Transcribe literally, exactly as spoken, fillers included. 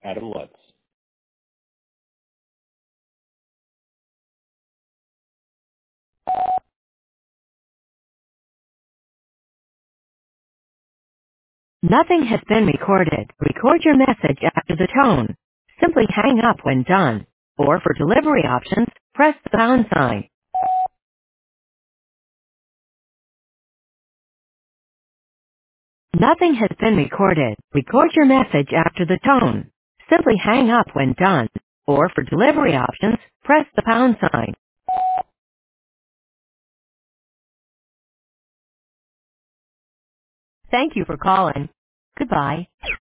Adam Lutz. Nothing has been recorded. Record your message after the tone. Simply hang up when done. Or for delivery options, press the pound sign. Nothing has been recorded. Record your message after the tone. Simply hang up when done. Or for delivery options, press the pound sign. Thank you for calling. Goodbye.